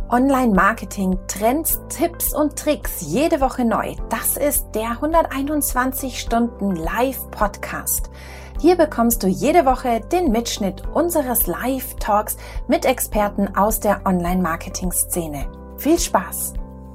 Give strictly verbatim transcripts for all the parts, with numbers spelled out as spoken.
Online-Marketing, Trends, Tipps und Tricks jede Woche neu. Das ist der hunderteinundzwanzig Stunden Live-Podcast. Hier bekommst du jede Woche den Mitschnitt unseres Live-Talks mit Experten aus der Online-Marketing-Szene. Viel Spaß!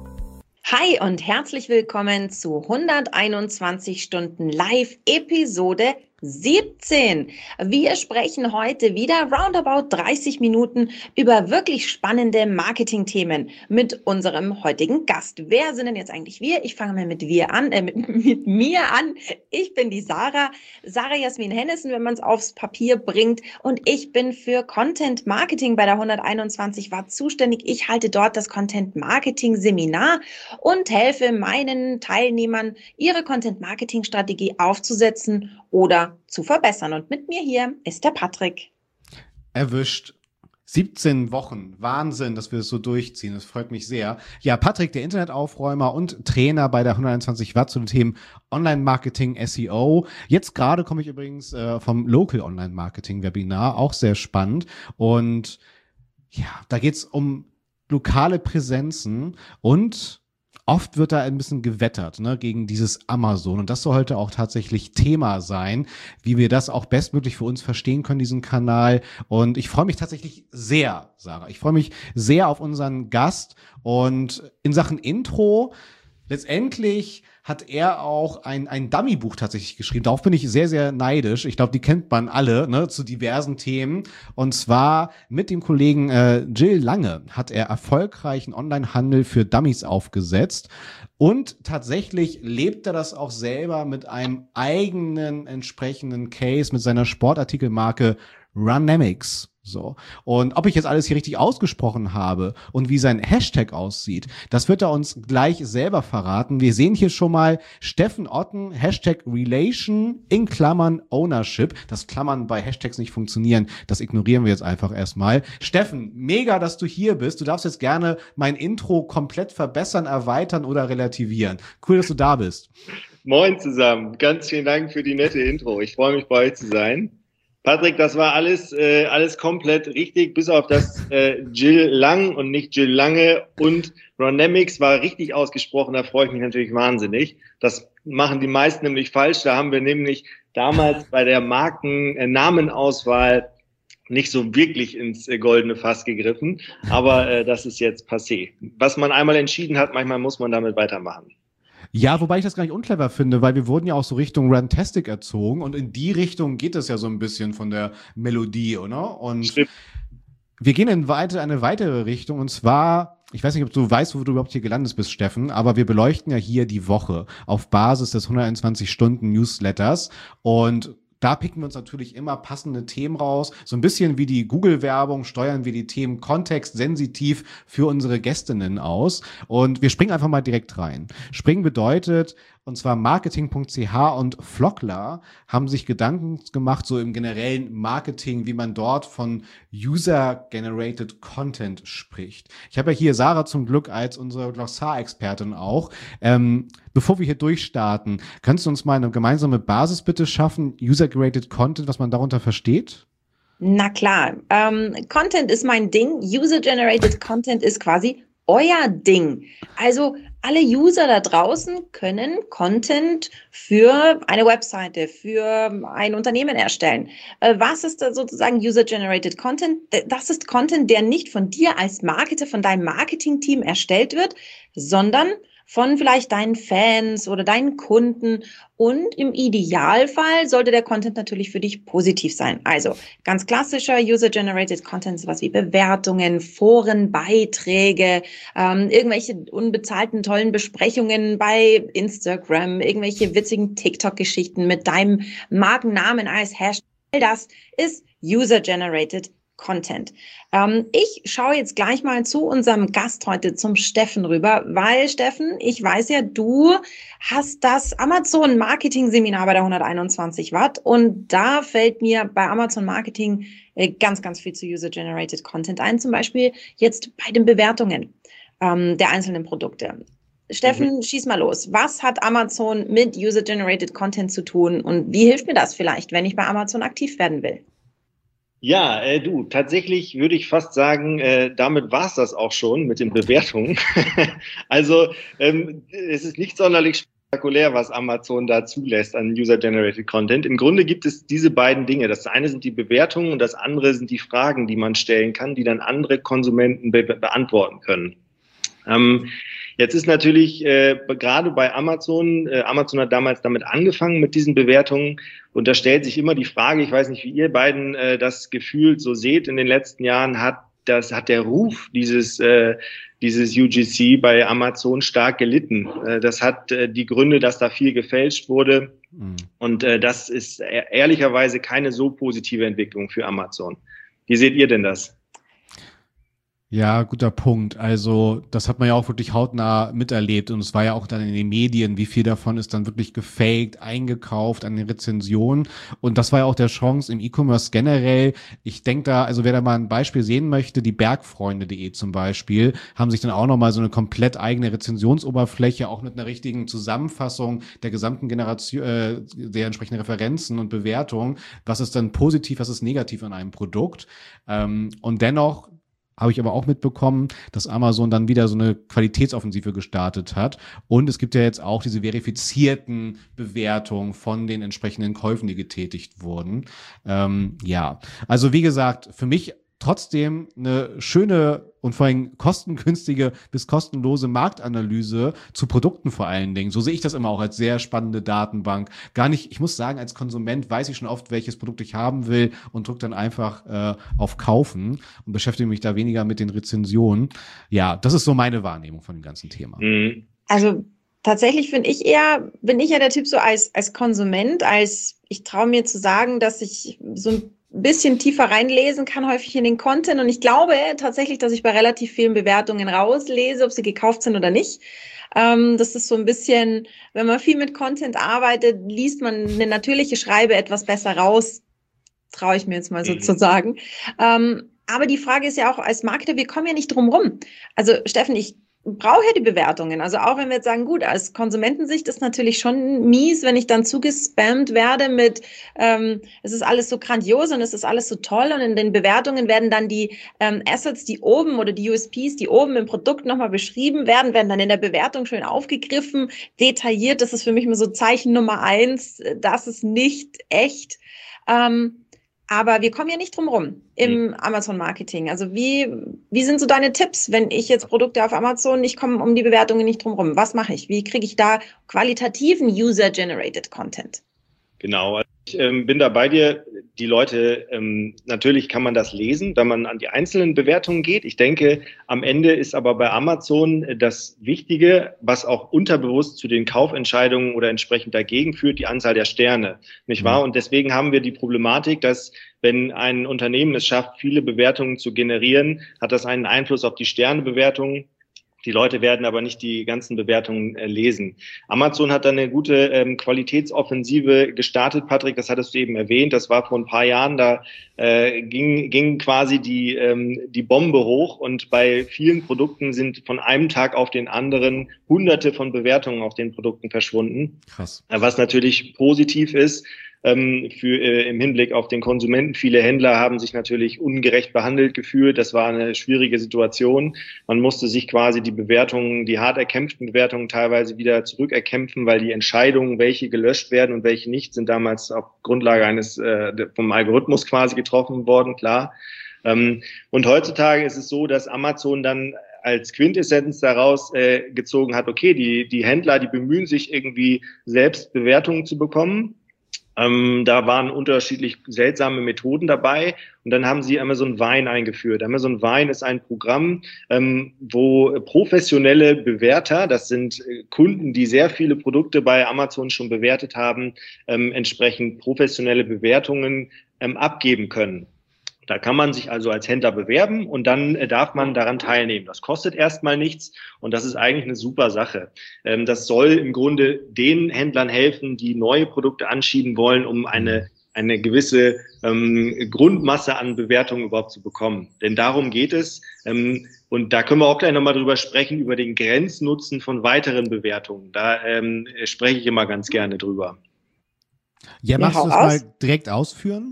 Hi und herzlich willkommen zu hunderteinundzwanzig Stunden Live Episode siebzehn. Wir sprechen heute wieder roundabout dreißig Minuten über wirklich spannende Marketing-Themen mit unserem heutigen Gast. Wer sind denn jetzt eigentlich wir? Ich fange mal mit wir an, äh, mit, mit mir an. Ich bin die Sarah, Sarah Jasmin Hennissen, wenn man es aufs Papier bringt. Und ich bin für Content Marketing bei der hunderteinundzwanzig Watt zuständig. Ich halte dort das Content Marketing Seminar und helfe meinen Teilnehmern, ihre Content Marketing Strategie aufzusetzen oder zu verbessern. Und mit mir hier ist der Patrick. Erwischt. siebzehn Wochen. Wahnsinn, dass wir das so durchziehen. Das freut mich sehr. Ja, Patrick, der Internetaufräumer und Trainer bei der hunderteinundzwanzig Watt zu den Themen Online-Marketing, S E O. Jetzt gerade komme ich übrigens äh, vom Local Online-Marketing-Webinar. Auch sehr spannend. Und ja, da geht's um lokale Präsenzen und oft wird da ein bisschen gewettert, ne, gegen dieses Amazon. Und das soll heute auch tatsächlich Thema sein, wie wir das auch bestmöglich für uns verstehen können, diesen Kanal. Und ich freue mich tatsächlich sehr, Sarah. Ich freue mich sehr auf unseren Gast. Und in Sachen Intro, letztendlich hat er auch ein ein Dummy-Buch tatsächlich geschrieben. Darauf bin ich sehr, sehr neidisch. Ich glaube, die kennt man alle, ne, zu diversen Themen. Und zwar mit dem Kollegen äh, Jill Lange hat er erfolgreichen Onlinehandel für Dummies aufgesetzt. Und tatsächlich lebt er das auch selber mit einem eigenen entsprechenden Case, mit seiner Sportartikelmarke Runamics. So. Und ob ich jetzt alles hier richtig ausgesprochen habe und wie sein Hashtag aussieht, das wird er uns gleich selber verraten. Wir sehen hier schon mal Steffen Otten, Hashtag Relation in Klammern Ownership. Das Klammern bei Hashtags nicht funktionieren, das ignorieren wir jetzt einfach erstmal. Steffen, mega, dass du hier bist. Du darfst jetzt gerne mein Intro komplett verbessern, erweitern oder relativieren. Cool, dass du da bist. Moin zusammen. Ganz vielen Dank für die nette Intro. Ich freue mich, bei euch zu sein. Patrick, das war alles äh, alles komplett richtig, bis auf das äh, Jill Lang und nicht Jill Lange und Runamics war richtig ausgesprochen, da freue ich mich natürlich wahnsinnig. Das machen die meisten nämlich falsch, da haben wir nämlich damals bei der Markennamenauswahl nicht so wirklich ins äh, goldene Fass gegriffen, aber äh, das ist jetzt passé. Was man einmal entschieden hat, manchmal muss man damit weitermachen. Ja, wobei ich das gar nicht unclever finde, weil wir wurden ja auch so Richtung Runtastic erzogen und in die Richtung geht es ja so ein bisschen von der Melodie, oder? Und Stimmt. Wir gehen in weite, eine weitere Richtung und zwar, ich weiß nicht, ob du weißt, wo du überhaupt hier gelandet bist, Steffen, aber wir beleuchten ja hier die Woche auf Basis des hunderteinundzwanzig Stunden Newsletters und da picken wir uns natürlich immer passende Themen raus. So ein bisschen wie die Google-Werbung steuern wir die Themen kontextsensitiv für unsere Gästinnen aus. Und wir springen einfach mal direkt rein. Springen bedeutet, und zwar marketing punkt c h und Flockler haben sich Gedanken gemacht, so im generellen Marketing, wie man dort von User-Generated Content spricht. Ich habe ja hier Sarah zum Glück als unsere Glossar-Expertin auch. Ähm, bevor wir hier durchstarten, kannst du uns mal eine gemeinsame Basis bitte schaffen, User-Generated Content, was man darunter versteht? Na klar, ähm, Content ist mein Ding, User-Generated Content ist quasi euer Ding. Also alle User da draußen können Content für eine Webseite, für ein Unternehmen erstellen. Was ist da sozusagen User-Generated Content? Das ist Content, der nicht von dir als Marketer, von deinem Marketing-Team erstellt wird, sondern von vielleicht deinen Fans oder deinen Kunden. Und im Idealfall sollte der Content natürlich für dich positiv sein. Also ganz klassischer User-Generated Content, sowas wie Bewertungen, Foren, Beiträge, ähm, irgendwelche unbezahlten tollen Besprechungen bei Instagram, irgendwelche witzigen TikTok-Geschichten mit deinem Markennamen als Hashtag. All das ist User-Generated Content. Ähm, ich schaue jetzt gleich mal zu unserem Gast heute, zum Steffen rüber, weil Steffen, ich weiß ja, du hast das Amazon Marketing Seminar bei der hunderteinundzwanzig Watt und da fällt mir bei Amazon Marketing äh, ganz, ganz viel zu User-Generated Content ein, zum Beispiel jetzt bei den Bewertungen ähm, der einzelnen Produkte. Steffen, mhm. schieß mal los. Was hat Amazon mit User-Generated Content zu tun und wie hilft mir das vielleicht, wenn ich bei Amazon aktiv werden will? Ja, äh, du, tatsächlich würde ich fast sagen, äh, damit war es das auch schon mit den Bewertungen. Also ähm, es ist nicht sonderlich spektakulär, was Amazon da zulässt an User-Generated Content. Im Grunde gibt es diese beiden Dinge. Das eine sind die Bewertungen und das andere sind die Fragen, die man stellen kann, die dann andere Konsumenten be beantworten können. Ähm, Jetzt ist natürlich äh, gerade bei Amazon, äh, Amazon hat damals damit angefangen mit diesen Bewertungen und da stellt sich immer die Frage, ich weiß nicht, wie ihr beiden äh, das gefühlt so seht in den letzten Jahren, hat das hat der Ruf dieses äh, dieses U G C bei Amazon stark gelitten. Äh, das hat äh, die Gründe, dass da viel gefälscht wurde mhm. und äh, das ist e ehrlicherweise keine so positive Entwicklung für Amazon. Wie seht ihr denn das? Ja, guter Punkt. Also das hat man ja auch wirklich hautnah miterlebt und es war ja auch dann in den Medien, wie viel davon ist dann wirklich gefaked, eingekauft an den Rezensionen und das war ja auch der Chance im E-Commerce generell. Ich denke da, also wer da mal ein Beispiel sehen möchte, die Bergfreunde punkt de zum Beispiel, haben sich dann auch nochmal so eine komplett eigene Rezensionsoberfläche, auch mit einer richtigen Zusammenfassung der gesamten Generation, äh, der entsprechenden Referenzen und Bewertungen, was ist dann positiv, was ist negativ an einem Produkt ähm, und dennoch habe ich aber auch mitbekommen, dass Amazon dann wieder so eine Qualitätsoffensive gestartet hat. Und es gibt ja jetzt auch diese verifizierten Bewertungen von den entsprechenden Käufen, die getätigt wurden. Ähm, ja, also wie gesagt, für mich trotzdem eine schöne und vor allem kostengünstige bis kostenlose Marktanalyse zu Produkten vor allen Dingen. So sehe ich das immer auch als sehr spannende Datenbank. Gar nicht, ich muss sagen, als Konsument weiß ich schon oft, welches Produkt ich haben will und drücke dann einfach äh, auf Kaufen und beschäftige mich da weniger mit den Rezensionen. Ja, das ist so meine Wahrnehmung von dem ganzen Thema. Mhm. Also tatsächlich finde ich eher, bin ich ja der Typ so als, als Konsument, als ich traue mir zu sagen, dass ich so ein bisschen tiefer reinlesen kann, häufig in den Content. Und ich glaube tatsächlich, dass ich bei relativ vielen Bewertungen rauslese, ob sie gekauft sind oder nicht. Ähm, das ist so ein bisschen, wenn man viel mit Content arbeitet, liest man eine natürliche Schreibe etwas besser raus, traue ich mir jetzt mal so zu sagen. Ähm, aber die Frage ist ja auch als Marketer, wir kommen ja nicht drum rum. Also Steffen, ich brauche ja die Bewertungen. Also auch wenn wir jetzt sagen, gut, als Konsumentensicht ist natürlich schon mies, wenn ich dann zugespammt werde mit, ähm, es ist alles so grandios und es ist alles so toll und in den Bewertungen werden dann die ähm, Assets, die oben oder die U S Ps, die oben im Produkt nochmal beschrieben werden, werden dann in der Bewertung schön aufgegriffen, detailliert. Das ist für mich immer so Zeichen Nummer eins, das ist nicht echt. Ähm, Aber wir kommen ja nicht drum rum im mhm. Amazon-Marketing. Also wie, wie sind so deine Tipps, wenn ich jetzt Produkte auf Amazon, nicht komme um die Bewertungen nicht drum rum? Was mache ich? Wie kriege ich da qualitativen User-Generated Content? Genau, also ich ähm, bin da bei dir. Die Leute, ähm, natürlich kann man das lesen, wenn man an die einzelnen Bewertungen geht. Ich denke, am Ende ist aber bei Amazon das Wichtige, was auch unterbewusst zu den Kaufentscheidungen oder entsprechend dagegen führt, die Anzahl der Sterne, nicht wahr? Und deswegen haben wir die Problematik, dass wenn ein Unternehmen es schafft, viele Bewertungen zu generieren, hat das einen Einfluss auf die Sternebewertungen. Die Leute werden aber nicht die ganzen Bewertungen äh, lesen. Amazon hat dann eine gute ähm, Qualitätsoffensive gestartet, Patrick, das hattest du eben erwähnt. Das war vor ein paar Jahren, da äh, ging, ging quasi die, ähm, die Bombe hoch und bei vielen Produkten sind von einem Tag auf den anderen hunderte von Bewertungen auf den Produkten verschwunden. Krass. Was natürlich positiv ist. Ähm, für, äh, im Hinblick auf den Konsumenten. Viele Händler haben sich natürlich ungerecht behandelt gefühlt. Das war eine schwierige Situation. Man musste sich quasi die Bewertungen, die hart erkämpften Bewertungen teilweise wieder zurückerkämpfen, weil die Entscheidungen, welche gelöscht werden und welche nicht, sind damals auf Grundlage eines äh, vom Algorithmus quasi getroffen worden, klar. Ähm, und heutzutage ist es so, dass Amazon dann als Quintessenz daraus äh, gezogen hat, okay, die, die Händler, die bemühen sich irgendwie selbst Bewertungen zu bekommen. Ähm, da waren unterschiedlich seltsame Methoden dabei und dann haben sie Amazon Vine eingeführt. Amazon Vine ist ein Programm, ähm, wo professionelle Bewerter, das sind äh, Kunden, die sehr viele Produkte bei Amazon schon bewertet haben, ähm, entsprechend professionelle Bewertungen ähm, abgeben können. Da kann man sich also als Händler bewerben und dann äh, darf man daran teilnehmen. Das kostet erstmal nichts und das ist eigentlich eine super Sache. Ähm, das soll im Grunde den Händlern helfen, die neue Produkte anschieben wollen, um eine eine gewisse ähm, Grundmasse an Bewertungen überhaupt zu bekommen. Denn darum geht es. Ähm, und da können wir auch gleich nochmal drüber sprechen, über den Grenznutzen von weiteren Bewertungen. Da ähm, spreche ich immer ganz gerne drüber. Ja, magst ja, du das aus? mal direkt ausführen?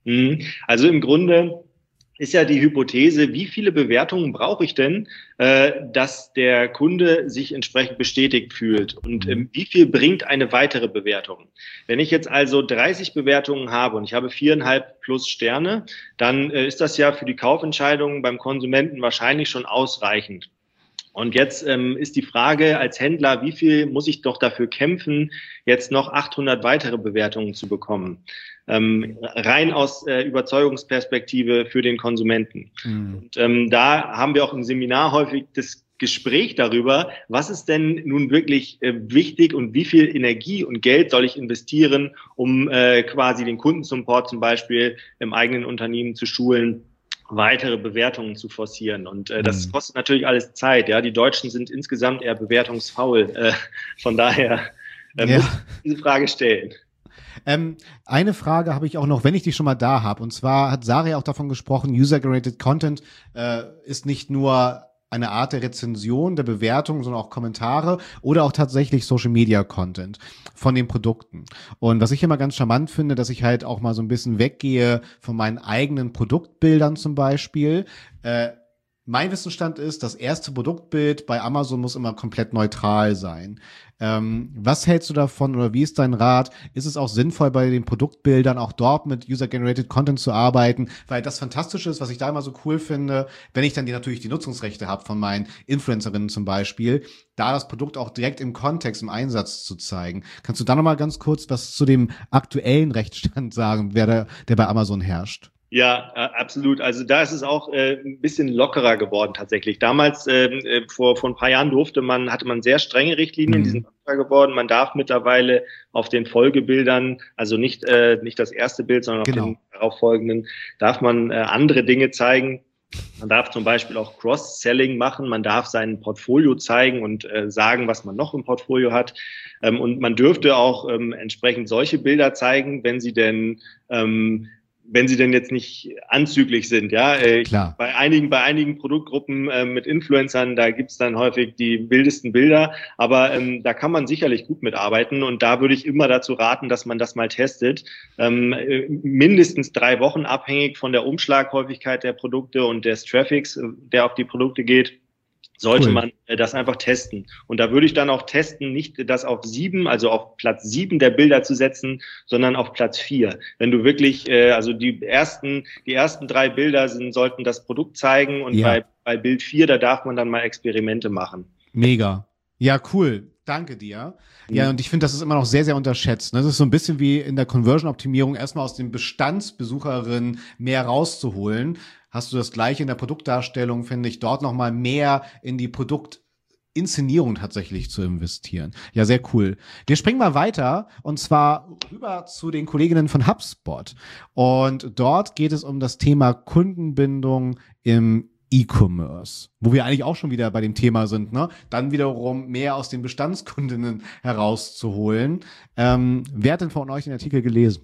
Also im Grunde ist ja die Hypothese, wie viele Bewertungen brauche ich denn, äh, dass der Kunde sich entsprechend bestätigt fühlt und ähm, wie viel bringt eine weitere Bewertung? Wenn ich jetzt also dreißig Bewertungen habe und ich habe viereinhalb plus Sterne, dann äh, ist das ja für die Kaufentscheidung beim Konsumenten wahrscheinlich schon ausreichend. Und jetzt ähm, ist die Frage als Händler, wie viel muss ich doch dafür kämpfen, jetzt noch achthundert weitere Bewertungen zu bekommen? Ähm, rein aus äh, Überzeugungsperspektive für den Konsumenten. Mhm. Und ähm, da haben wir auch im Seminar häufig das Gespräch darüber, was ist denn nun wirklich äh, wichtig und wie viel Energie und Geld soll ich investieren, um äh, quasi den Kundensupport zum Beispiel im eigenen Unternehmen zu schulen, weitere Bewertungen zu forcieren. Und äh, das mhm. kostet natürlich alles Zeit. Ja, die Deutschen sind insgesamt eher bewertungsfaul. Äh, von daher äh, ja. muss ich diese Frage stellen. Ähm, eine Frage habe ich auch noch, wenn ich die schon mal da habe. Und zwar hat Sarah auch davon gesprochen, User-Generated Content äh, ist nicht nur eine Art der Rezension, der Bewertung, sondern auch Kommentare oder auch tatsächlich Social-Media-Content von den Produkten. Und was ich immer ganz charmant finde, dass ich halt auch mal so ein bisschen weggehe von meinen eigenen Produktbildern zum Beispiel. Äh, Mein Wissensstand ist, das erste Produktbild bei Amazon muss immer komplett neutral sein. Ähm, was hältst du davon oder wie ist dein Rat? Ist es auch sinnvoll, bei den Produktbildern auch dort mit User-Generated Content zu arbeiten? Weil das Fantastische ist, was ich da immer so cool finde, wenn ich dann die natürlich die Nutzungsrechte habe von meinen Influencerinnen zum Beispiel, da das Produkt auch direkt im Kontext, im Einsatz zu zeigen. Kannst du da nochmal ganz kurz was zu dem aktuellen Rechtsstand sagen, wer da, der bei Amazon herrscht? Ja, absolut. Also da ist es auch äh, ein bisschen lockerer geworden tatsächlich. Damals, äh, vor, vor ein paar Jahren durfte man, hatte man sehr strenge Richtlinien, mhm. die sind lockerer geworden. Man darf mittlerweile auf den Folgebildern, also nicht, äh, nicht das erste Bild, sondern genau. auf den darauffolgenden, darf man äh, andere Dinge zeigen. Man darf zum Beispiel auch Cross-Selling machen, man darf sein Portfolio zeigen und äh, sagen, was man noch im Portfolio hat. Ähm, und man dürfte auch ähm, entsprechend solche Bilder zeigen, wenn sie denn ähm, wenn sie denn jetzt nicht anzüglich sind, ja. Äh, Klar. Bei einigen, bei einigen Produktgruppen äh, mit Influencern, da gibt's dann häufig die wildesten Bilder, aber ähm, da kann man sicherlich gut mitarbeiten und da würde ich immer dazu raten, dass man das mal testet. Ähm, äh, mindestens drei Wochen abhängig von der Umschlaghäufigkeit der Produkte und des Traffics, äh, der auf die Produkte geht. Sollte cool. man äh, das einfach testen. Und da würde ich dann auch testen, nicht das auf sieben, also auf Platz sieben der Bilder zu setzen, sondern auf Platz vier. Wenn du wirklich, äh, also die ersten, die ersten drei Bilder sind, sollten das Produkt zeigen und ja. bei, bei Bild vier, da darf man dann mal Experimente machen. Mega. Ja, cool. Danke dir. Ja, und ich finde, das ist immer noch sehr, sehr unterschätzt. Das ist so ein bisschen wie in der Conversion-Optimierung, erstmal aus den Bestandsbesucherinnen mehr rauszuholen. Hast du das Gleiche in der Produktdarstellung, finde ich, dort nochmal mehr in die Produktinszenierung tatsächlich zu investieren. Ja, sehr cool. Wir springen mal weiter und zwar rüber zu den Kolleginnen von HubSpot. Und dort geht es um das Thema Kundenbindung im E-Commerce, wo wir eigentlich auch schon wieder bei dem Thema sind, ne? Dann wiederum mehr aus den Bestandskundinnen herauszuholen. Ähm, wer hat denn von euch den Artikel gelesen?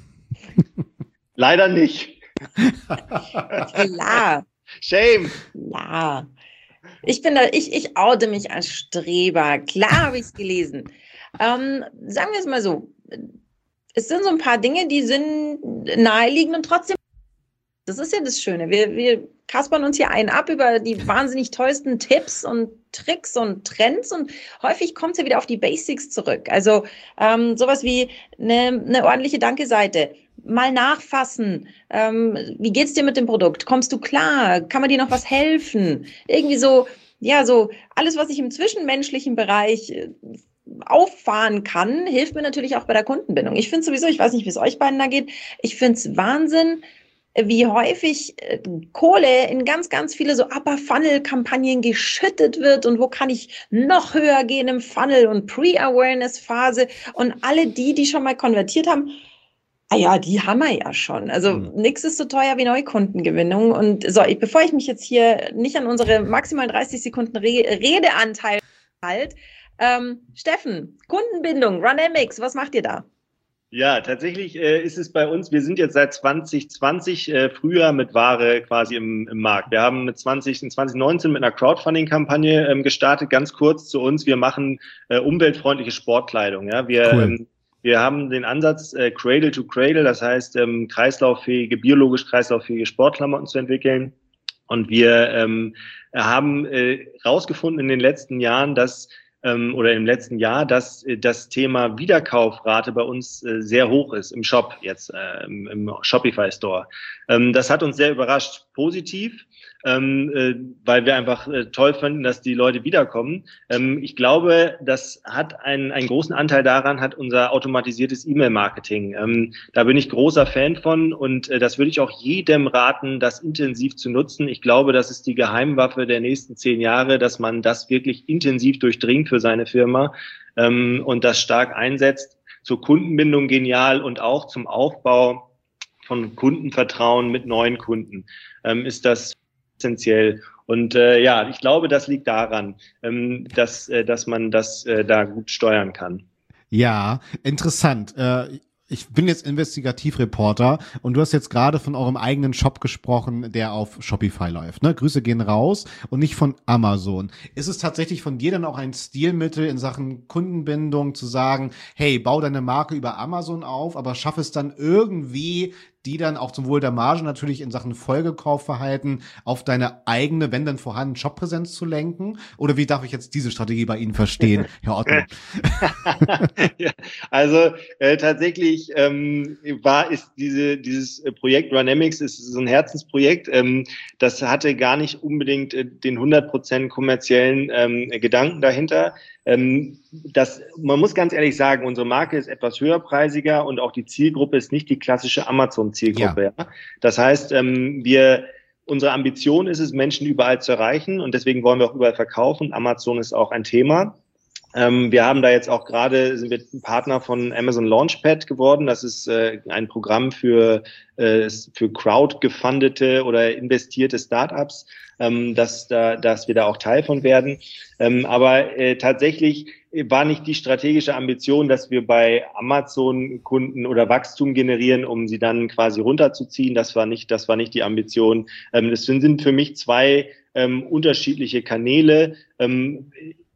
Leider nicht. Klar. Shame. Ja. Ich bin da, ich, ich oute mich als Streber. Klar habe ich es gelesen. Ähm, sagen wir es mal so. Es sind so ein paar Dinge, die sind naheliegend und trotzdem. Das ist ja das Schöne. Wir, wir kaspern uns hier einen ab über die wahnsinnig tollsten Tipps und Tricks und Trends und häufig kommt es ja wieder auf die Basics zurück. Also ähm, sowas wie eine, eine ordentliche Danke-Seite. Mal nachfassen. Ähm, wie geht's dir mit dem Produkt? Kommst du klar? Kann man dir noch was helfen? Irgendwie so, ja, so alles, was ich im zwischenmenschlichen Bereich äh, auffahren kann, hilft mir natürlich auch bei der Kundenbindung. Ich finde sowieso, ich weiß nicht, wie es euch beiden da geht, ich finde es Wahnsinn, wie häufig äh, Kohle in ganz, ganz viele so Upper-Funnel-Kampagnen geschüttet wird und wo kann ich noch höher gehen im Funnel und Pre-Awareness-Phase und alle die, die schon mal konvertiert haben, ah ja, die haben wir ja schon. Also mhm. nichts ist so teuer wie Neukundengewinnung. Und so, ich, bevor ich mich jetzt hier nicht an unsere maximal dreißig Sekunden Re Redeanteil halte, ähm, Steffen, Kundenbindung, Runamics, was macht ihr da? Ja, tatsächlich äh, ist es bei uns, wir sind jetzt seit zwanzig zwanzig äh, früher mit Ware quasi im, im Markt. Wir haben mit zwanzig, in zwanzig neunzehn mit einer Crowdfunding-Kampagne ähm, gestartet, ganz kurz zu uns. Wir machen äh, umweltfreundliche Sportkleidung. Ja, wir, cool. ähm, Wir haben den Ansatz äh, Cradle to Cradle, das heißt ähm, kreislauffähige, biologisch kreislauffähige Sportklamotten zu entwickeln. Und wir ähm, haben äh, rausgefunden in den letzten Jahren, dass ähm, oder im letzten Jahr, dass äh, das Thema Wiederkaufrate bei uns äh, sehr hoch ist im Shop jetzt, äh, im, im Shopify Store. Ähm, das hat uns sehr überrascht, positiv, ähm, äh, weil wir einfach äh, toll finden, dass die Leute wiederkommen. Ähm, ich glaube, das hat einen, einen großen Anteil daran, hat unser automatisiertes E-Mail-Marketing. Ähm, da bin ich großer Fan von und äh, das würde ich auch jedem raten, das intensiv zu nutzen. Ich glaube, das ist die Geheimwaffe der nächsten zehn Jahre, dass man das wirklich intensiv durchdringt für seine Firma ähm, und das stark einsetzt. Zur Kundenbindung genial und auch zum Aufbau von Kundenvertrauen mit neuen Kunden ähm, ist das essentiell. Und äh, ja, ich glaube, das liegt daran, ähm, dass, äh, dass man das äh, da gut steuern kann. Ja, interessant. Äh, ich bin jetzt Investigativreporter und du hast jetzt gerade von eurem eigenen Shop gesprochen, der auf Shopify läuft. Ne? Grüße gehen raus und nicht von Amazon. Ist es tatsächlich von dir dann auch ein Stilmittel in Sachen Kundenbindung zu sagen, hey, bau deine Marke über Amazon auf, aber schaff es dann irgendwie, die dann auch zum Wohl der Marge natürlich in Sachen Folgekaufverhalten auf deine eigene, wenn dann vorhanden, Shop-Präsenz zu lenken? Oder wie darf ich jetzt diese Strategie bei Ihnen verstehen, Herr Otto? Ja, also äh, tatsächlich ähm, war ist diese dieses Projekt Runamics ist so ein Herzensprojekt. Ähm, das hatte gar nicht unbedingt äh, den hundert Prozent kommerziellen ähm, Gedanken dahinter. Ähm, das, man muss ganz ehrlich sagen, unsere Marke ist etwas höherpreisiger und auch die Zielgruppe ist nicht die klassische Amazon-Zielgruppe. Ja. Ja. Das heißt, ähm, wir, unsere Ambition ist es, Menschen überall zu erreichen und deswegen wollen wir auch überall verkaufen. Amazon ist auch ein Thema. Ähm, wir haben da jetzt auch gerade, sind wir ein Partner von Amazon Launchpad geworden. Das ist äh, ein Programm für, äh, für crowd-gefundete oder investierte Startups, ähm, dass, da, dass wir da auch Teil von werden. Ähm, aber äh, tatsächlich war nicht die strategische Ambition, dass wir bei Amazon Kunden oder Wachstum generieren, um sie dann quasi runterzuziehen. Das war nicht, das war nicht die Ambition. Ähm, das sind für mich zwei ähm, unterschiedliche Kanäle. Ähm,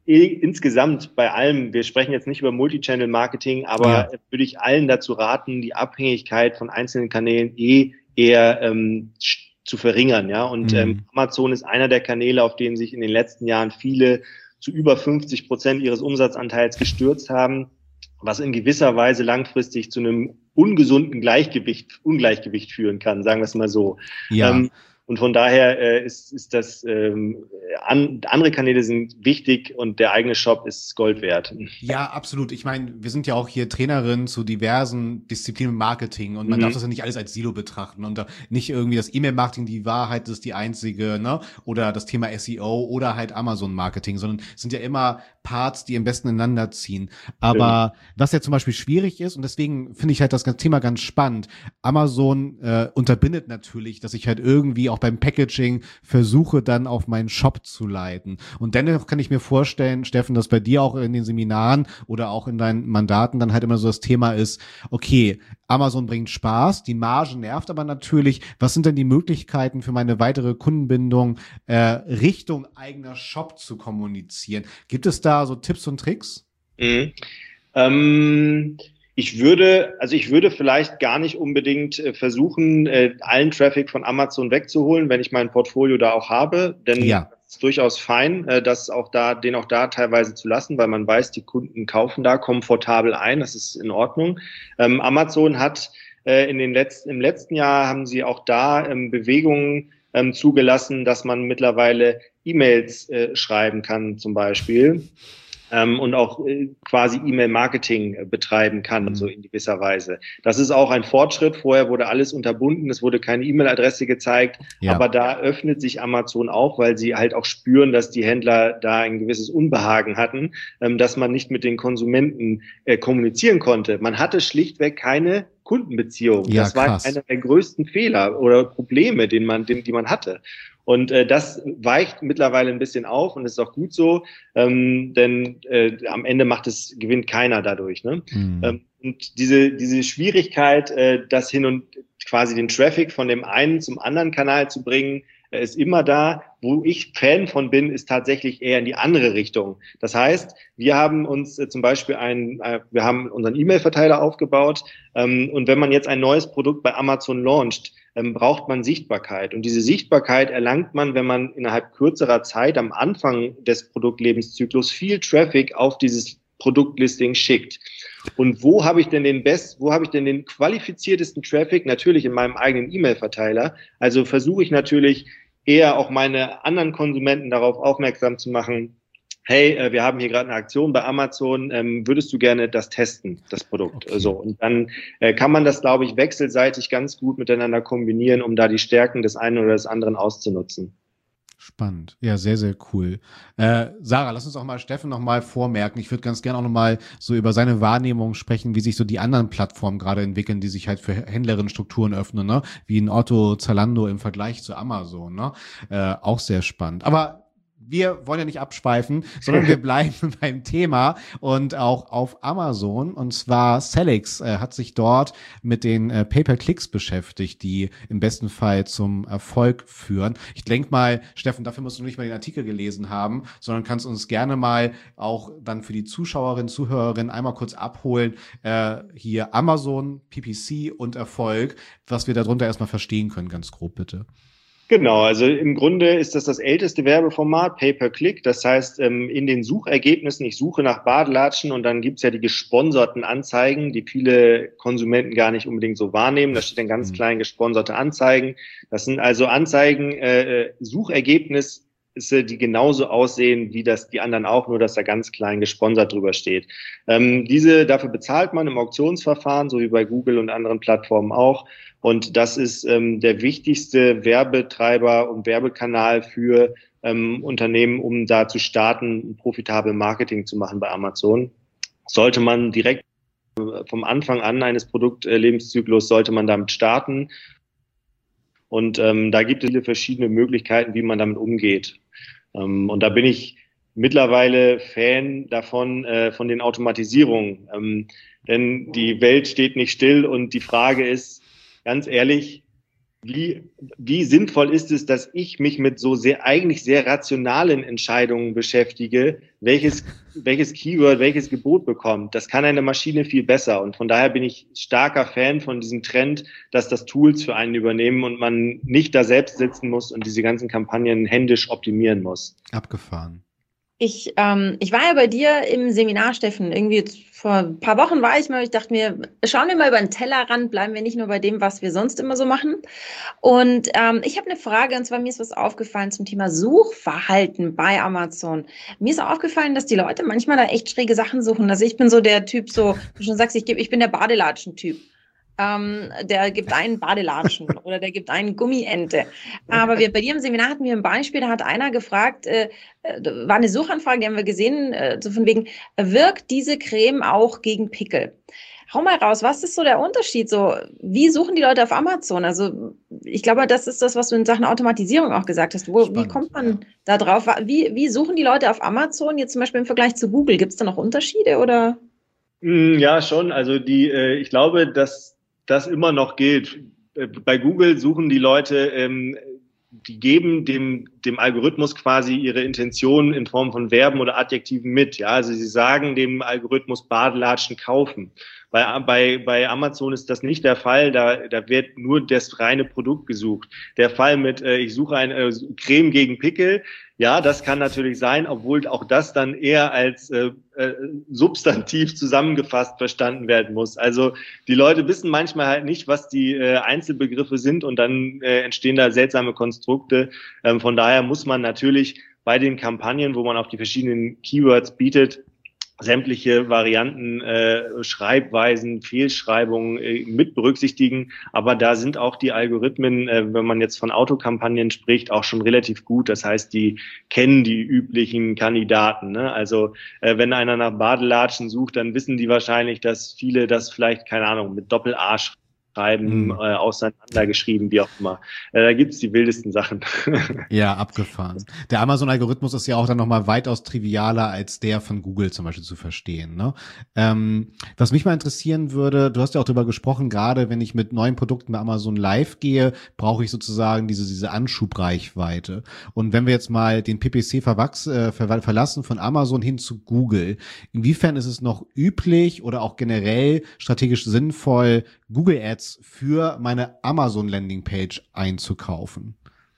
Insgesamt bei allem, wir sprechen jetzt nicht über Multichannel-Marketing, aber ja. würde ich allen dazu raten, die Abhängigkeit von einzelnen Kanälen eh eher ähm, zu verringern. Ja, und mhm. ähm, Amazon ist einer der Kanäle, auf denen sich in den letzten Jahren viele zu über fünfzig Prozent ihres Umsatzanteils gestürzt haben, was in gewisser Weise langfristig zu einem ungesunden Gleichgewicht, Ungleichgewicht führen kann, sagen wir es mal so. Ja. Ähm, Und von daher äh, ist, ist das, ähm, an, andere Kanäle sind wichtig und der eigene Shop ist Gold wert. Ja, absolut. Ich meine, wir sind ja auch hier Trainerin zu diversen Disziplinen im Marketing und man mhm. darf das ja nicht alles als Silo betrachten und nicht irgendwie das E-Mail-Marketing, die Wahrheit ist die einzige, ne? Oder das Thema S E O oder halt Amazon-Marketing, sondern es sind ja immer Parts, die am besten ineinander ziehen. Aber ja. was ja zum Beispiel schwierig ist und deswegen finde ich halt das ganze Thema ganz spannend. Amazon äh, unterbindet natürlich, dass ich halt irgendwie auch beim Packaging versuche, dann auf meinen Shop zu leiten. Und dennoch kann ich mir vorstellen, Steffen, dass bei dir auch in den Seminaren oder auch in deinen Mandaten dann halt immer so das Thema ist, okay, Amazon bringt Spaß, die Marge nervt aber natürlich. Was sind denn die Möglichkeiten für meine weitere Kundenbindung, äh, Richtung eigener Shop zu kommunizieren? Gibt es da so Tipps und Tricks? Mhm. Ähm Ich würde, also ich würde vielleicht gar nicht unbedingt äh, versuchen, äh, allen Traffic von Amazon wegzuholen, wenn ich mein Portfolio da auch habe, denn ja. es ist durchaus fein, äh, das auch da, den auch da teilweise zu lassen, weil man weiß, die Kunden kaufen da komfortabel ein, das ist in Ordnung. Ähm, Amazon hat äh, in den letzten, im letzten Jahr haben sie auch da ähm, Bewegungen ähm, zugelassen, dass man mittlerweile E-Mails äh, schreiben kann, zum Beispiel. Ähm, und auch äh, quasi E-Mail-Marketing äh, betreiben kann, mhm. so in gewisser Weise. Das ist auch ein Fortschritt. Vorher wurde alles unterbunden, es wurde keine E-Mail-Adresse gezeigt, ja. aber da öffnet sich Amazon auch, weil sie halt auch spüren, dass die Händler da ein gewisses Unbehagen hatten, ähm, dass man nicht mit den Konsumenten äh, kommunizieren konnte. Man hatte schlichtweg keine Kundenbeziehung. Ja, das war krass. einer der größten Fehler oder Probleme, den man, den, die man hatte. Und äh, das weicht mittlerweile ein bisschen auf und ist auch gut so, ähm, denn äh, am Ende macht es, gewinnt keiner dadurch. Ne? Mhm. Ähm, und diese, diese Schwierigkeit, äh, das hin und quasi den Traffic von dem einen zum anderen Kanal zu bringen, Er ist immer da. Wo ich Fan von bin, ist tatsächlich eher in die andere Richtung. Das heißt, wir haben uns äh, zum Beispiel ein, äh, wir haben unseren E-Mail-Verteiler aufgebaut ähm, und wenn man jetzt ein neues Produkt bei Amazon launcht, ähm, braucht man Sichtbarkeit. Und diese Sichtbarkeit erlangt man, wenn man innerhalb kürzerer Zeit am Anfang des Produktlebenszyklus viel Traffic auf dieses Produktlisting schickt. Und wo habe ich denn den best, wo habe ich denn den qualifiziertesten Traffic? Natürlich in meinem eigenen E-Mail-Verteiler. Also versuche ich natürlich eher auch meine anderen Konsumenten darauf aufmerksam zu machen, hey, äh, wir haben hier gerade eine Aktion bei Amazon, ähm, würdest du gerne das testen, das Produkt? Okay. So, und dann äh, kann man das, glaube ich, wechselseitig ganz gut miteinander kombinieren, um da die Stärken des einen oder des anderen auszunutzen. Spannend. Ja, sehr, sehr cool. Äh, Sarah, lass uns auch mal Steffen noch mal vormerken. Ich würde ganz gerne auch noch mal so über seine Wahrnehmung sprechen, wie sich so die anderen Plattformen gerade entwickeln, die sich halt für Händlerinnen-Strukturen öffnen, ne? Wie ein Otto, Zalando im Vergleich zu Amazon, ne? Äh, auch sehr spannend. Aber wir wollen ja nicht abschweifen, sondern wir bleiben beim Thema und auch auf Amazon. Und zwar Sellics äh, hat sich dort mit den äh, Pay-per-Clicks beschäftigt, die im besten Fall zum Erfolg führen. Ich denke mal, Steffen, dafür musst du nicht mal den Artikel gelesen haben, sondern kannst uns gerne mal auch dann für die Zuschauerinnen, Zuhörerinnen einmal kurz abholen. Äh, hier Amazon, P P C und Erfolg, was wir darunter erstmal verstehen können, ganz grob bitte. Genau, also im Grunde ist das das älteste Werbeformat, Pay-per-Click. Das heißt, in den Suchergebnissen, ich suche nach Badelatschen und dann gibt's ja die gesponserten Anzeigen, die viele Konsumenten gar nicht unbedingt so wahrnehmen. Da steht dann ganz klein gesponserte Anzeigen. Das sind also Anzeigen, äh, Suchergebnisse, die genauso aussehen wie das die anderen auch, nur dass da ganz klein gesponsert drüber steht. Ähm, diese, dafür bezahlt man im Auktionsverfahren, so wie bei Google und anderen Plattformen auch. Und das ist ähm, der wichtigste Werbetreiber und Werbekanal für ähm, Unternehmen, um da zu starten, profitabel Marketing zu machen bei Amazon. Sollte man direkt vom Anfang an eines Produktlebenszyklus, sollte man damit starten. Und ähm, da gibt es viele verschiedene Möglichkeiten, wie man damit umgeht. Ähm, und da bin ich mittlerweile Fan davon, äh, von den Automatisierungen. Ähm, denn die Welt steht nicht still und die Frage ist, ganz ehrlich, wie, wie sinnvoll ist es, dass ich mich mit so sehr, eigentlich sehr rationalen Entscheidungen beschäftige, welches, welches Keyword, welches Gebot bekommt. Das kann eine Maschine viel besser. Und von daher bin ich starker Fan von diesem Trend, dass das Tools für einen übernehmen und man nicht da selbst sitzen muss und diese ganzen Kampagnen händisch optimieren muss. Abgefahren. Ich, ähm, ich war ja bei dir im Seminar, Steffen, irgendwie jetzt vor ein paar Wochen war ich mal, ich dachte mir, schauen wir mal über den Tellerrand, bleiben wir nicht nur bei dem, was wir sonst immer so machen. Und ähm, ich habe eine Frage, und zwar mir ist was aufgefallen zum Thema Suchverhalten bei Amazon. Mir ist aufgefallen, dass die Leute manchmal da echt schräge Sachen suchen. Also ich bin so der Typ, so, du schon sagst, ich, geb, ich bin der Badelatschen-Typ. Ähm, der gibt einen Badelatschen oder der gibt einen Gummiente. Aber wir, bei dir im Seminar hatten wir ein Beispiel, da hat einer gefragt, äh, war eine Suchanfrage, die haben wir gesehen, äh, so von wegen, wirkt diese Creme auch gegen Pickel? Hau mal raus, was ist so der Unterschied? So, wie suchen die Leute auf Amazon? Also ich glaube, das ist das, was du in Sachen Automatisierung auch gesagt hast. Wo, wie kommt man ja. da drauf? Wie, wie suchen die Leute auf Amazon jetzt zum Beispiel im Vergleich zu Google? Gibt es da noch Unterschiede oder? Ja, schon. Also die, äh, ich glaube, dass das immer noch gilt. Bei Google suchen die Leute, ähm, die geben dem, dem Algorithmus quasi ihre Intention in Form von Verben oder Adjektiven mit. Ja, also sie sagen dem Algorithmus Badelatschen kaufen. Bei, bei, bei Amazon ist das nicht der Fall. Da, da wird nur das reine Produkt gesucht. Der Fall mit, äh, ich suche eine äh, Creme gegen Pickel. Ja, das kann natürlich sein, obwohl auch das dann eher als äh, äh, Substantiv zusammengefasst verstanden werden muss. Also die Leute wissen manchmal halt nicht, was die äh, Einzelbegriffe sind und dann äh, entstehen da seltsame Konstrukte. Ähm, von daher muss man natürlich bei den Kampagnen, wo man auf die verschiedenen Keywords bietet, sämtliche Varianten, äh, Schreibweisen, Fehlschreibungen äh, mit berücksichtigen. Aber da sind auch die Algorithmen, äh, wenn man jetzt von Autokampagnen spricht, auch schon relativ gut. Das heißt, die kennen die üblichen Kandidaten. Ne? Also äh, wenn einer nach Badelatschen sucht, dann wissen die wahrscheinlich, dass viele das vielleicht, keine Ahnung, mit Doppel-A schreiben schreiben, mhm. äh, auseinandergeschrieben, wie auch immer. Äh, da gibt's die wildesten Sachen. Ja, abgefahren. Der Amazon-Algorithmus ist ja auch dann nochmal weitaus trivialer als der von Google zum Beispiel zu verstehen. Ne? Ähm, was mich mal interessieren würde, du hast ja auch darüber gesprochen, gerade wenn ich mit neuen Produkten bei Amazon live gehe, brauche ich sozusagen diese, diese Anschubreichweite. Und wenn wir jetzt mal den P P C verwachs, äh, ver verlassen von Amazon hin zu Google, inwiefern ist es noch üblich oder auch generell strategisch sinnvoll, Google Ads für meine Amazon-Landingpage einzukaufen?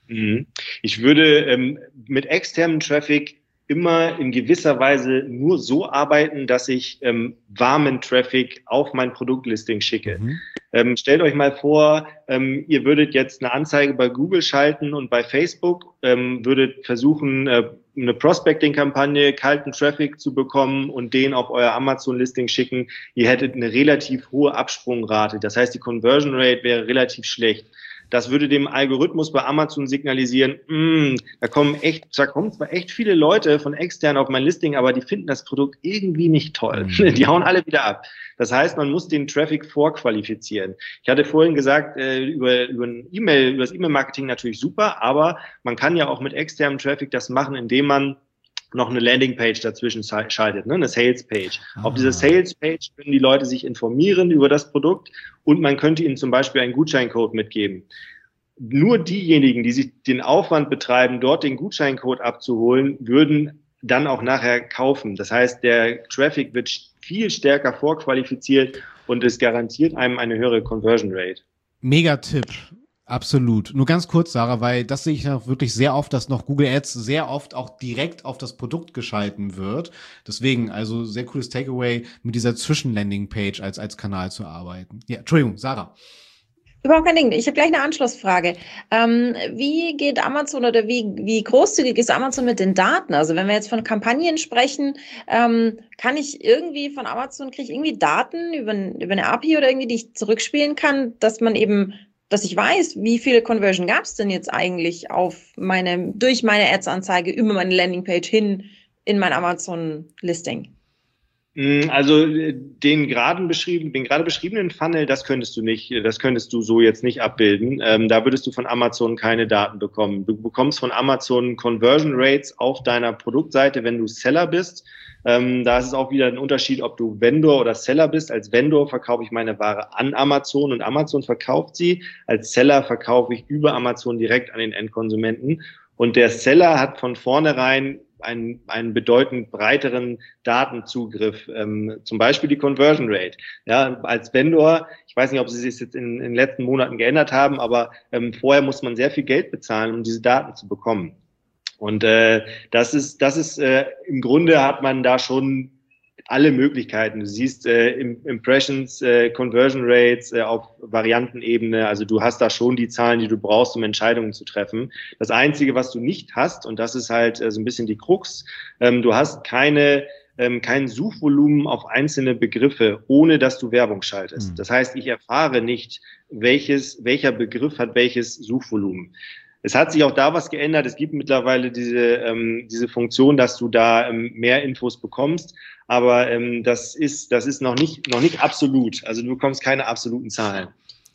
Ich würde ähm, mit externem Traffic immer in gewisser Weise nur so arbeiten, dass ich ähm, warmen Traffic auf mein Produktlisting schicke. Mhm. Ähm, stellt euch mal vor, ähm, ihr würdet jetzt eine Anzeige bei Google schalten und bei Facebook ähm, würdet versuchen, äh, eine Prospecting-Kampagne, kalten Traffic zu bekommen und den auf euer Amazon-Listing schicken. Ihr hättet eine relativ hohe Absprungrate. Das heißt, die Conversion Rate wäre relativ schlecht. Das würde dem Algorithmus bei Amazon signalisieren, mh, da kommen echt, da kommen zwar echt viele Leute von extern auf mein Listing, aber die finden das Produkt irgendwie nicht toll. Mhm. Die hauen alle wieder ab. Das heißt, man muss den Traffic vorqualifizieren. Ich hatte vorhin gesagt, äh, über, über ein E-Mail, über das E-Mail-Marketing natürlich super, aber man kann ja auch mit externem Traffic das machen, indem man noch eine Landingpage dazwischen schaltet, ne? Eine Salespage. Ah. Auf dieser Salespage können die Leute sich informieren über das Produkt und man könnte ihnen zum Beispiel einen Gutscheincode mitgeben. Nur diejenigen, die sich den Aufwand betreiben, dort den Gutscheincode abzuholen, würden dann auch nachher kaufen. Das heißt, der Traffic wird viel stärker vorqualifiziert und es garantiert einem eine höhere Conversion Rate. Mega Tipp. Absolut. Nur ganz kurz, Sarah, weil das sehe ich noch wirklich sehr oft, dass noch Google Ads sehr oft auch direkt auf das Produkt geschalten wird. Deswegen, also sehr cooles Takeaway, mit dieser Zwischenlanding-Page als, als Kanal zu arbeiten. Ja, Entschuldigung, Sarah. Überhaupt kein Ding. Ich habe gleich eine Anschlussfrage. Ähm, wie geht Amazon oder wie, wie großzügig ist Amazon mit den Daten? Also wenn wir jetzt von Kampagnen sprechen, ähm, kann ich irgendwie von Amazon, kriege ich irgendwie Daten über, über eine A P I oder irgendwie, die ich zurückspielen kann, dass man eben dass ich weiß, wie viele Conversion gab es denn jetzt eigentlich auf meine, durch meine Ads-Anzeige über meine Landingpage hin in mein Amazon-Listing? Also den gerade beschrieben, den gerade beschriebenen Funnel, das könntest du nicht, das könntest du so jetzt nicht abbilden. Ähm, da würdest du von Amazon keine Daten bekommen. Du bekommst von Amazon Conversion Rates auf deiner Produktseite, wenn du Seller bist. Ähm, da ist es auch wieder ein Unterschied, ob du Vendor oder Seller bist. Als Vendor verkaufe ich meine Ware an Amazon und Amazon verkauft sie. Als Seller verkaufe ich über Amazon direkt an den Endkonsumenten. Und der Seller hat von vornherein einen, einen bedeutend breiteren Datenzugriff, ähm, zum Beispiel die Conversion Rate. Ja, als Vendor, ich weiß nicht, ob sie es jetzt in, in den letzten Monaten geändert haben, aber ähm, vorher muss man sehr viel Geld bezahlen, um diese Daten zu bekommen. Und äh, das ist, das ist äh, im Grunde hat man da schon alle Möglichkeiten. Du siehst äh, Impressions, äh, Conversion Rates äh, auf Variantenebene. Also du hast da schon die Zahlen, die du brauchst, um Entscheidungen zu treffen. Das Einzige, was du nicht hast, und das ist halt äh, so ein bisschen die Krux, ähm, du hast keine ähm, kein Suchvolumen auf einzelne Begriffe, ohne dass du Werbung schaltest. Mhm. Das heißt, ich erfahre nicht, welches welcher Begriff hat welches Suchvolumen. Es hat sich auch da was geändert. Es gibt mittlerweile diese ähm, diese Funktion, dass du da ähm, mehr Infos bekommst. Aber ähm, das ist das ist noch nicht noch nicht absolut. Also du bekommst keine absoluten Zahlen.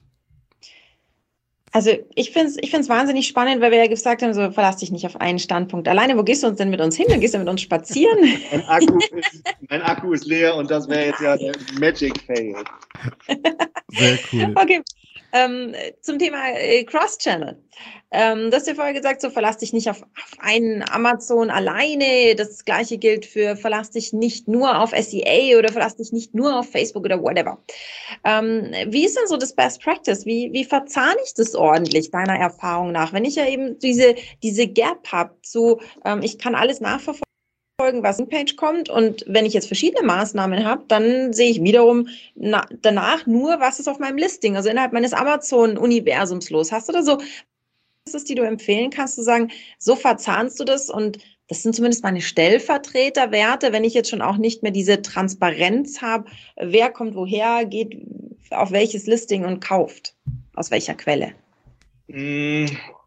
Also ich finde es ich find's wahnsinnig spannend, weil wir ja gesagt haben, so verlass dich nicht auf einen Standpunkt. Alleine, wo gehst du uns denn mit uns hin? Dann gehst du mit uns spazieren. mein, Akku ist, mein Akku ist leer und das wäre jetzt ja der Magic Fail. Sehr cool. Okay. Ähm, zum Thema äh, Cross-Channel. Ähm, du hast ja vorher gesagt, so verlass dich nicht auf, auf einen Amazon alleine. Das Gleiche gilt für verlass dich nicht nur auf S E A oder verlass dich nicht nur auf Facebook oder whatever. Ähm, wie ist denn so das Best Practice? Wie, wie verzahne ich das ordentlich deiner Erfahrung nach? Wenn ich ja eben diese, diese Gap habe, so ähm, ich kann alles nachverfolgen, was in Page kommt, und wenn ich jetzt verschiedene Maßnahmen habe, dann sehe ich wiederum na, danach nur, was ist auf meinem Listing, also innerhalb meines Amazon-Universums los. Hast du da so, was ist, die du empfehlen kannst, zu sagen, so verzahnst du das, und das sind zumindest meine Stellvertreterwerte, wenn ich jetzt schon auch nicht mehr diese Transparenz habe, wer kommt woher, geht auf welches Listing und kauft, aus welcher Quelle? Mm.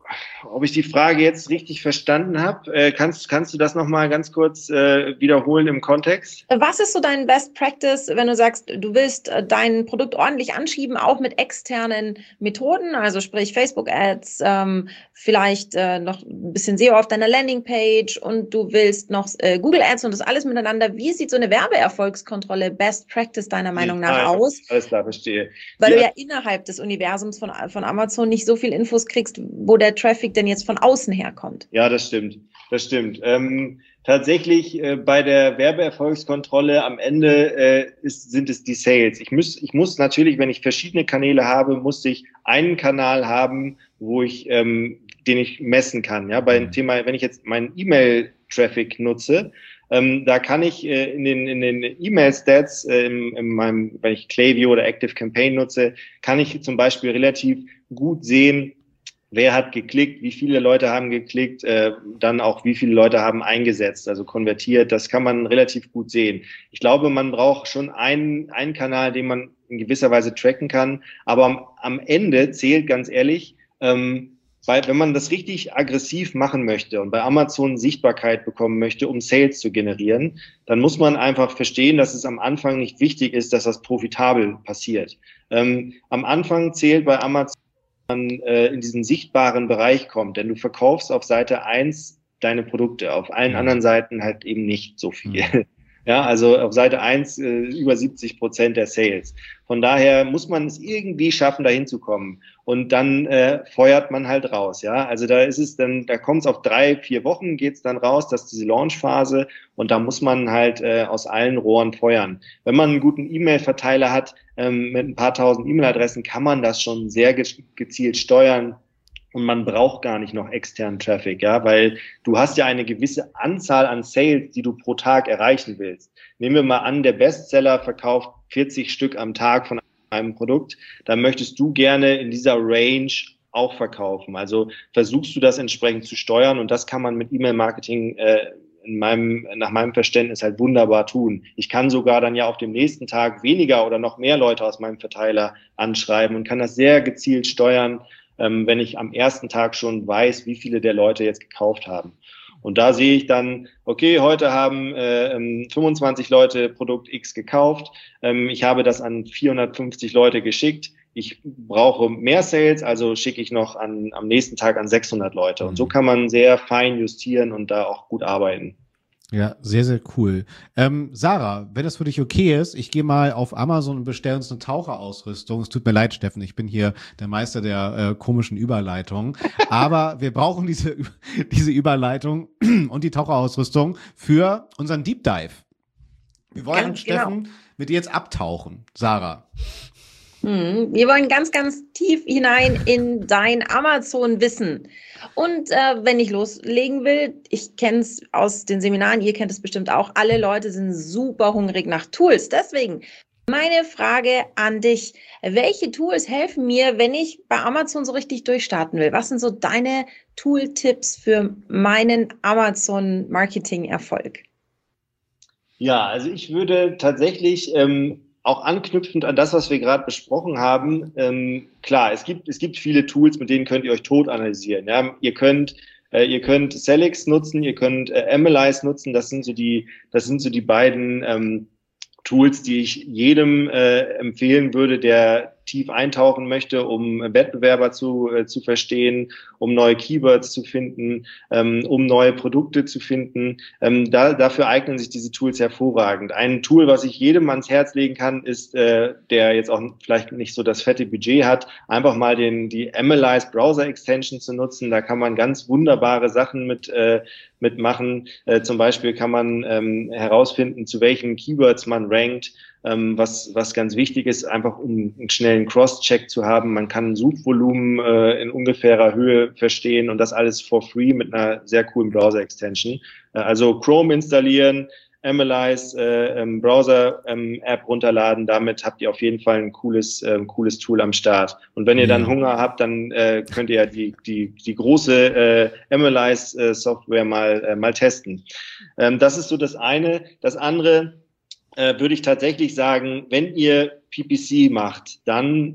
ob ich die Frage jetzt richtig verstanden habe. Äh, kannst, kannst du das nochmal ganz kurz äh, wiederholen im Kontext? Was ist so dein Best Practice, wenn du sagst, du willst äh, dein Produkt ordentlich anschieben, auch mit externen Methoden, also sprich Facebook-Ads, ähm, vielleicht äh, noch ein bisschen S E O auf deiner Landingpage und du willst noch äh, Google-Ads und das alles miteinander. Wie sieht so eine Werbeerfolgskontrolle Best Practice deiner Meinung nach ah, aus? Alles klar, verstehe. Weil ja. du ja innerhalb des Universums von, von Amazon nicht so viel Infos kriegst, wo der Traffic denn jetzt von außen herkommt. Ja, das stimmt. Das stimmt. Ähm, tatsächlich äh, bei der Werbeerfolgskontrolle am Ende äh, ist, sind es die Sales. Ich muss, ich muss natürlich, wenn ich verschiedene Kanäle habe, muss ich einen Kanal haben, wo ich, ähm, den ich messen kann. Ja, bei dem Thema, wenn ich jetzt meinen E-Mail-Traffic nutze, ähm, da kann ich äh, in den in den E-Mail-Stats, äh, in, in meinem, wenn ich Klaviyo oder Active Campaign nutze, kann ich zum Beispiel relativ gut sehen, wer hat geklickt, wie viele Leute haben geklickt, äh, dann auch wie viele Leute haben eingesetzt, also konvertiert. Das kann man relativ gut sehen. Ich glaube, man braucht schon einen, einen Kanal, den man in gewisser Weise tracken kann. Aber am, am Ende zählt ganz ehrlich, ähm, weil wenn man das richtig aggressiv machen möchte und bei Amazon Sichtbarkeit bekommen möchte, um Sales zu generieren, dann muss man einfach verstehen, dass es am Anfang nicht wichtig ist, dass das profitabel passiert. Ähm, am Anfang zählt bei Amazon, man äh, in diesen sichtbaren Bereich kommt, denn du verkaufst auf Seite eins deine Produkte, auf allen anderen Seiten halt eben nicht so viel. Mhm. Ja, also auf Seite eins äh, über siebzig Prozent der Sales. Von daher muss man es irgendwie schaffen, dahin zu kommen. Und dann äh, feuert man halt raus. Ja, also da ist es dann, da kommt es auf drei, vier Wochen geht's dann raus, das ist diese Launchphase. Und da muss man halt äh, aus allen Rohren feuern. Wenn man einen guten E-Mail-Verteiler hat ähm, mit ein paar tausend E-Mail-Adressen, kann man das schon sehr ge gezielt steuern. Und man braucht gar nicht noch externen Traffic, ja, weil du hast ja eine gewisse Anzahl an Sales, die du pro Tag erreichen willst. Nehmen wir mal an, der Bestseller verkauft vierzig Stück am Tag von einem Produkt, dann möchtest du gerne in dieser Range auch verkaufen. Also versuchst du das entsprechend zu steuern und das kann man mit E-Mail-Marketing äh, in meinem, nach meinem Verständnis halt wunderbar tun. Ich kann sogar dann ja auf dem nächsten Tag weniger oder noch mehr Leute aus meinem Verteiler anschreiben und kann das sehr gezielt steuern, wenn ich am ersten Tag schon weiß, wie viele der Leute jetzt gekauft haben. Und da sehe ich dann, okay, heute haben äh, fünfundzwanzig Leute Produkt X gekauft. Ähm, ich habe das an vierhundertfünfzig Leute geschickt. Ich brauche mehr Sales, also schicke ich noch an, am nächsten Tag an sechshundert Leute. Und so kann man sehr fein justieren und da auch gut arbeiten. Ja, sehr, sehr cool. Ähm, Sarah, wenn das für dich okay ist, ich gehe mal auf Amazon und bestelle uns eine Taucherausrüstung. Es tut mir leid, Steffen, ich bin hier der Meister der äh, komischen Überleitungen. Aber wir brauchen diese, diese Überleitung und die Taucherausrüstung für unseren Deep Dive. Wir wollen, Ganz Steffen, genau. mit dir jetzt abtauchen. Sarah. Hm, wir wollen ganz, ganz tief hinein in dein Amazon-Wissen. Und äh, wenn ich loslegen will, ich kenne es aus den Seminaren, ihr kennt es bestimmt auch, alle Leute sind super hungrig nach Tools. Deswegen meine Frage an dich, welche Tools helfen mir, wenn ich bei Amazon so richtig durchstarten will? Was sind so deine Tool-Tipps für meinen Amazon-Marketing-Erfolg? Ja, also ich würde tatsächlich... Ähm auch anknüpfend an das, was wir gerade besprochen haben, ähm, klar, es gibt, es gibt viele Tools, mit denen könnt ihr euch tot analysieren. Ja? Ihr könnt, äh, ihr könnt Selix nutzen, ihr könnt äh, Analyze nutzen, das sind so die, das sind so die beiden ähm, Tools, die ich jedem äh, empfehlen würde, der tief eintauchen möchte, um Wettbewerber zu, äh, zu verstehen, um neue Keywords zu finden, ähm, um neue Produkte zu finden. Ähm, da, dafür eignen sich diese Tools hervorragend. Ein Tool, was ich jedem ans Herz legen kann, ist, äh, der jetzt auch vielleicht nicht so das fette Budget hat, einfach mal den, die Analyze Browser Extension zu nutzen. Da kann man ganz wunderbare Sachen mit, äh, mitmachen. Äh, zum Beispiel kann man ähm, herausfinden, zu welchen Keywords man rankt. Ähm, was, was ganz wichtig ist, einfach um einen schnellen Cross-Check zu haben. Man kann Suchvolumen äh, in ungefährer Höhe verstehen und das alles for free mit einer sehr coolen Browser-Extension. Äh, also Chrome installieren, Analyze, äh, ähm, Browser-App ähm, runterladen. Damit habt ihr auf jeden Fall ein cooles, äh, cooles Tool am Start. Und wenn ihr dann Hunger habt, dann äh, könnt ihr ja die, die, die große äh, Analyze-Software mal, äh, mal testen. Ähm, das ist so das eine. Das andere, Äh, würde ich tatsächlich sagen, wenn ihr P P C macht, dann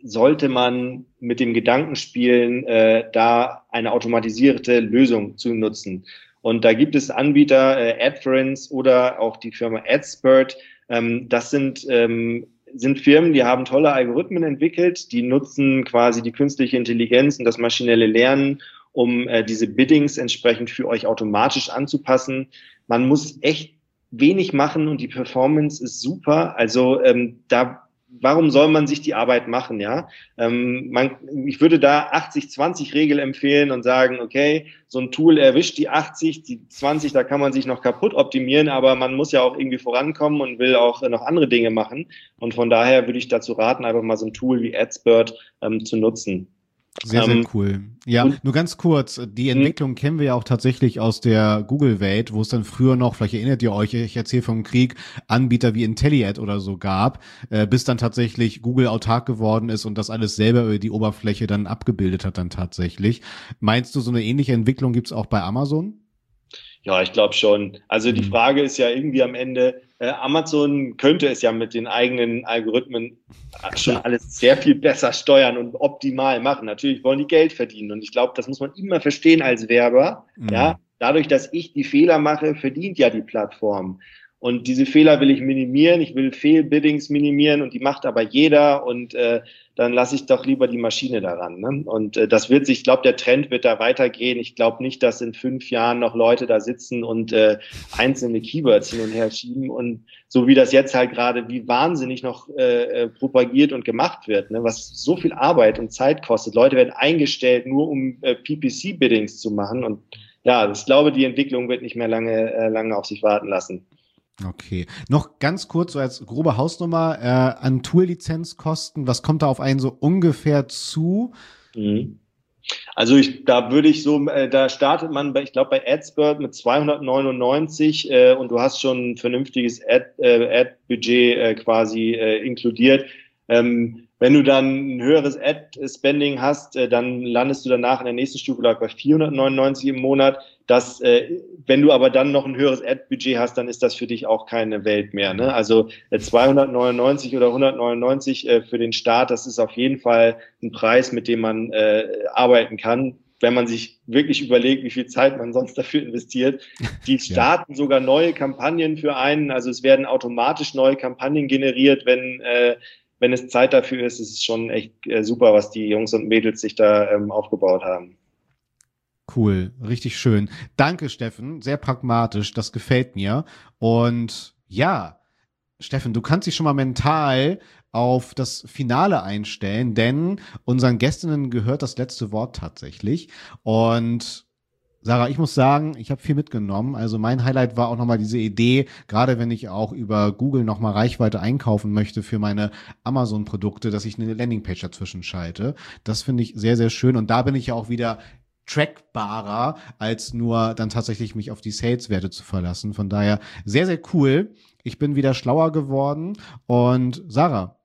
sollte man mit dem Gedanken spielen, äh, da eine automatisierte Lösung zu nutzen. Und da gibt es Anbieter, äh, Adference oder auch die Firma AdSpert. Ähm, das sind, ähm, sind Firmen, die haben tolle Algorithmen entwickelt, die nutzen quasi die künstliche Intelligenz und das maschinelle Lernen, um äh, diese Biddings entsprechend für euch automatisch anzupassen. Man muss echt wenig machen und die Performance ist super. Also ähm, da warum soll man sich die Arbeit machen, ja? Ähm, man, ich würde da achtzig zwanzig Regel empfehlen und sagen, okay, so ein Tool erwischt die achtzig, die zwanzig, da kann man sich noch kaputt optimieren, aber man muss ja auch irgendwie vorankommen und will auch äh, noch andere Dinge machen. Und von daher würde ich dazu raten, einfach mal so ein Tool wie AdSpert ähm, zu nutzen. Sehr, sehr cool. Ja, nur ganz kurz, die Entwicklung kennen wir ja auch tatsächlich aus der Google-Welt, wo es dann früher noch, vielleicht erinnert ihr euch, ich erzähle vom Krieg, Anbieter wie IntelliAd oder so gab, äh, bis dann tatsächlich Google autark geworden ist und das alles selber über die Oberfläche dann abgebildet hat dann tatsächlich. Meinst du, so eine ähnliche Entwicklung gibt's auch bei Amazon? Ja, ich glaube schon. Also die Frage ist ja irgendwie am Ende, äh, Amazon könnte es ja mit den eigenen Algorithmen schon alles sehr viel besser steuern und optimal machen. Natürlich wollen die Geld verdienen und ich glaube, das muss man immer verstehen als Werber. Mhm. Ja, dadurch, dass ich die Fehler mache, verdient ja die Plattform. Und diese Fehler will ich minimieren, ich will Fehlbiddings minimieren und die macht aber jeder und äh, dann lasse ich doch lieber die Maschine daran. Ne? Und äh, das wird sich, ich glaube, der Trend wird da weitergehen. Ich glaube nicht, dass in fünf Jahren noch Leute da sitzen und äh, einzelne Keywords hin und her schieben und so wie das jetzt halt gerade wie wahnsinnig noch äh, propagiert und gemacht wird, ne? Was so viel Arbeit und Zeit kostet. Leute werden eingestellt, nur um äh, P P C-Biddings zu machen und ja, ich glaube, die Entwicklung wird nicht mehr lange, äh, lange auf sich warten lassen. Okay. Noch ganz kurz so als grobe Hausnummer äh, an Tool-Lizenzkosten. Was kommt da auf einen so ungefähr zu? Mhm. Also ich, da würde ich so, äh, da startet man, bei, ich glaube bei AdSpert mit zweihundertneunundneunzig äh, und du hast schon ein vernünftiges Ad, äh, Ad-Budget äh, quasi äh, inkludiert. Ähm, wenn du dann ein höheres Ad-Spending hast, äh, dann landest du danach in der nächsten Stufe bei vierhundertneunundneunzig im Monat. Das, äh, wenn du aber dann noch ein höheres Ad-Budget hast, dann ist das für dich auch keine Welt mehr. Ne? Also äh, zweihundertneunundneunzig oder hundertneunundneunzig äh, für den Start, das ist auf jeden Fall ein Preis, mit dem man äh, arbeiten kann, wenn man sich wirklich überlegt, wie viel Zeit man sonst dafür investiert. Die starten ja. sogar neue Kampagnen für einen. Also es werden automatisch neue Kampagnen generiert, wenn äh, wenn es Zeit dafür ist. Es ist schon echt äh, super, was die Jungs und Mädels sich da ähm, aufgebaut haben. Cool, richtig schön. Danke, Steffen. Sehr pragmatisch, das gefällt mir. Und ja, Steffen, du kannst dich schon mal mental auf das Finale einstellen, denn unseren Gästinnen gehört das letzte Wort tatsächlich. Und Sarah, ich muss sagen, ich habe viel mitgenommen. Also mein Highlight war auch nochmal diese Idee, gerade wenn ich auch über Google nochmal Reichweite einkaufen möchte für meine Amazon-Produkte, dass ich eine Landingpage dazwischen schalte. Das finde ich sehr, sehr schön. Und da bin ich ja auch wieder trackbarer, als nur dann tatsächlich mich auf die Sales-Werte zu verlassen. Von daher sehr, sehr cool. Ich bin wieder schlauer geworden. Und Sarah?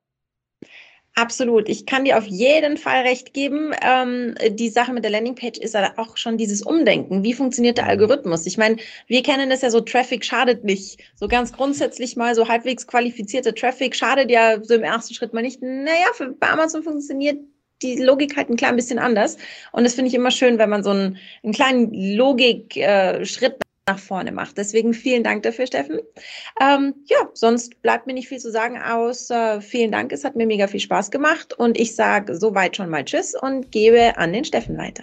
Absolut. Ich kann dir auf jeden Fall recht geben. Ähm, die Sache mit der Landingpage ist ja auch schon dieses Umdenken. Wie funktioniert der Algorithmus? Ich meine, wir kennen das ja so, Traffic schadet nicht. So ganz grundsätzlich mal so halbwegs qualifizierter Traffic schadet ja so im ersten Schritt mal nicht. Naja, für, bei Amazon funktioniert die Logik halt ein klein bisschen anders. Und das finde ich immer schön, wenn man so einen, einen kleinen Logik-Schritt äh, nach vorne macht. Deswegen vielen Dank dafür, Steffen. Ähm, ja, sonst bleibt mir nicht viel zu sagen, außer vielen Dank. Es hat mir mega viel Spaß gemacht und ich sage soweit schon mal Tschüss und gebe an den Steffen weiter.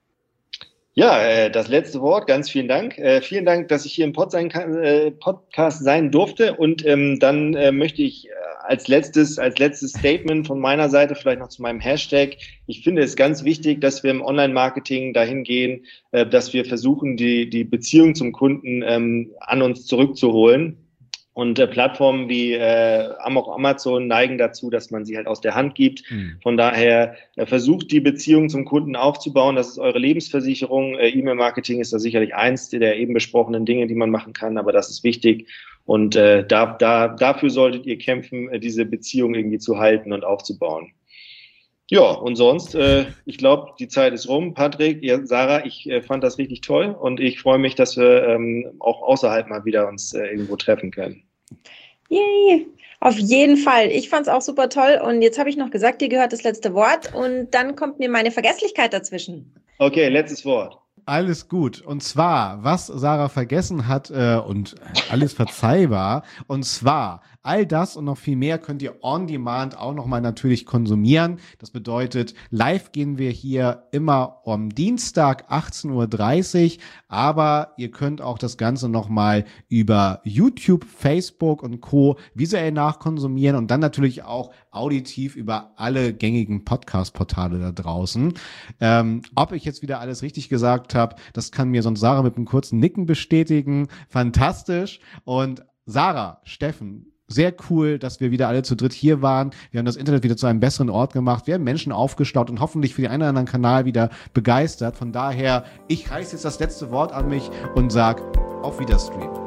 Ja, äh, das letzte Wort, ganz vielen Dank. Äh, vielen Dank, dass ich hier im Pod sein kann, äh, Podcast sein durfte. Und ähm, dann äh, möchte ich äh, als letztes, als letztes Statement von meiner Seite vielleicht noch zu meinem Hashtag. Ich finde es ganz wichtig, dass wir im Online-Marketing dahin gehen, äh, dass wir versuchen, die, die Beziehung zum Kunden ähm, an uns zurückzuholen. Und äh, Plattformen wie äh, auch Amazon neigen dazu, dass man sie halt aus der Hand gibt. Mhm. Von daher äh, versucht die Beziehung zum Kunden aufzubauen. Das ist eure Lebensversicherung. Äh, E-Mail-Marketing ist da sicherlich eins der eben besprochenen Dinge, die man machen kann, aber das ist wichtig. Und äh, da, da, dafür solltet ihr kämpfen, äh, diese Beziehung irgendwie zu halten und aufzubauen. Ja, und sonst, äh, ich glaube, die Zeit ist rum. Patrick, ihr, Sarah, ich äh, fand das richtig toll und ich freue mich, dass wir ähm, auch außerhalb mal wieder uns äh, irgendwo treffen können. Yay! Auf jeden Fall. Ich fand es auch super toll. Und jetzt habe ich noch gesagt, dir gehört das letzte Wort. Und dann kommt mir meine Vergesslichkeit dazwischen. Okay, letztes Wort. Alles gut. Und zwar, was Sarah vergessen hat äh, und alles verzeihbar, und zwar all das und noch viel mehr könnt ihr on demand auch nochmal natürlich konsumieren. Das bedeutet, live gehen wir hier immer am Dienstag achtzehn Uhr dreißig, aber ihr könnt auch das Ganze nochmal über YouTube, Facebook und Co. visuell nachkonsumieren und dann natürlich auch auditiv über alle gängigen Podcast-Portale da draußen. Ähm, ob ich jetzt wieder alles richtig gesagt habe, das kann mir sonst Sarah mit einem kurzen Nicken bestätigen. Fantastisch. Und Sarah, Steffen, sehr cool, dass wir wieder alle zu dritt hier waren. Wir haben das Internet wieder zu einem besseren Ort gemacht. Wir haben Menschen aufgestaut und hoffentlich für den einen oder anderen Kanal wieder begeistert. Von daher, ich reiß jetzt das letzte Wort an mich und sag auf Wiederstream.